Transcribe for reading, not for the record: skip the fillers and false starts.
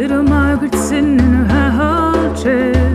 Little Margaret sitting in her high hall chair.